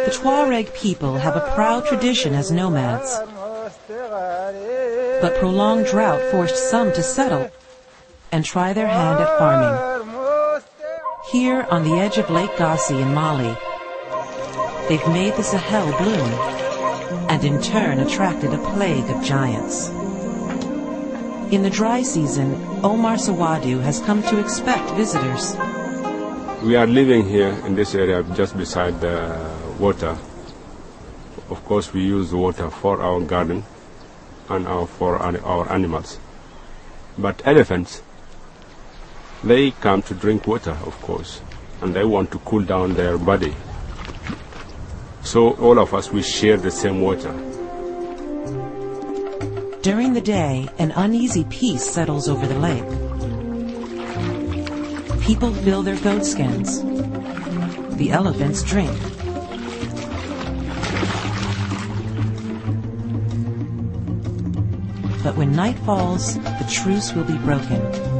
The Tuareg people have a proud tradition as nomads, but prolonged drought forced some to settle and try their hand at farming. Here on the edge of Lake Gassi in Mali, they've made the Sahel bloom and in turn attracted a plague of giants. In the dry season, Omar Sawadu has come to expect visitors. We are living here in this area just beside the water. Of course, we use the water for our garden and for our animals. But elephants, they come to drink water, of course, and they want to cool down their body. So all of us, we share the same water. During the day, an uneasy peace settles over the lake. People fill their goat skins. The elephants drink. But when night falls, the truce will be broken.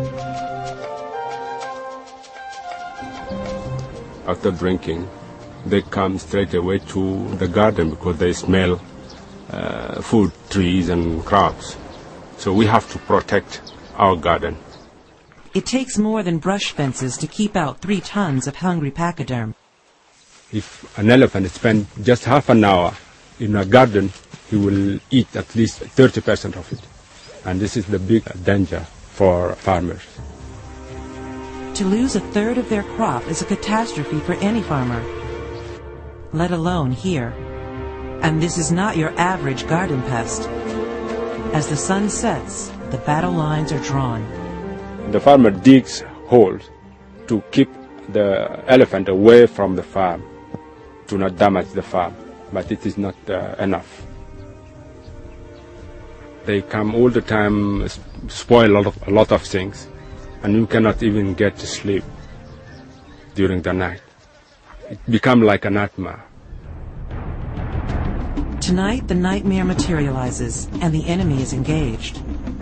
After drinking, they come straight away to the garden because they smell food, trees and crops. So we have to protect our garden. It takes more than brush fences to keep out 3 tons of hungry pachyderm. If an elephant spends just half an hour in a garden, he will eat at least 30% of it. And this is the big danger for farmers. To lose a third of their crop is a catastrophe for any farmer, let alone here. And this is not your average garden pest. As the sun sets, the battle lines are drawn. The farmer digs holes to keep the elephant away from the farm, to not damage the farm, but it is not enough. They come all the time, spoil a lot of things, and you cannot even get to sleep during the night. It becomes like a nightmare. Tonight, the nightmare materializes, and the enemy is engaged.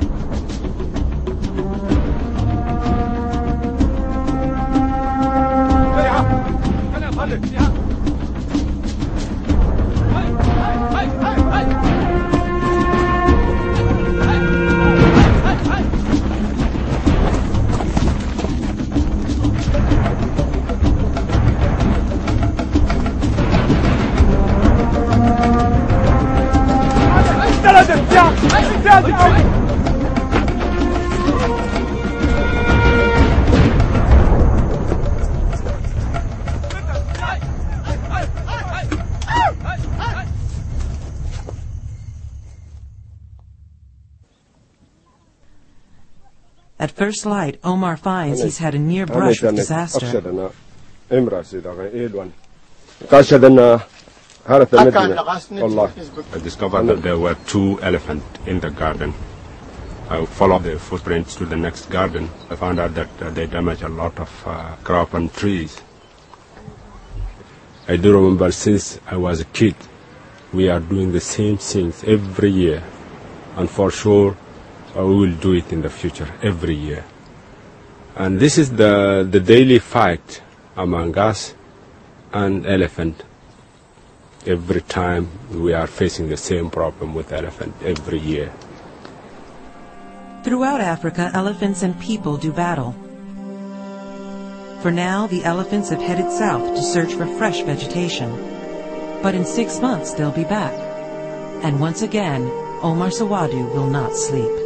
At first light, Omar finds he's had a near brush with disaster. I discovered that there were 2 elephants in the garden. I followed the footprints to the next garden. I found out that they damaged a lot of crop and trees. I do remember since I was a kid, we are doing the same things every year. And for sure, we will do it in the future, every year. And this is the daily fight among us and elephant. Every time we are facing the same problem with elephant, every year. Throughout Africa, elephants and people do battle. For now, the elephants have headed south to search for fresh vegetation. But in 6 months, they'll be back. And once again, Omar Sawadu will not sleep.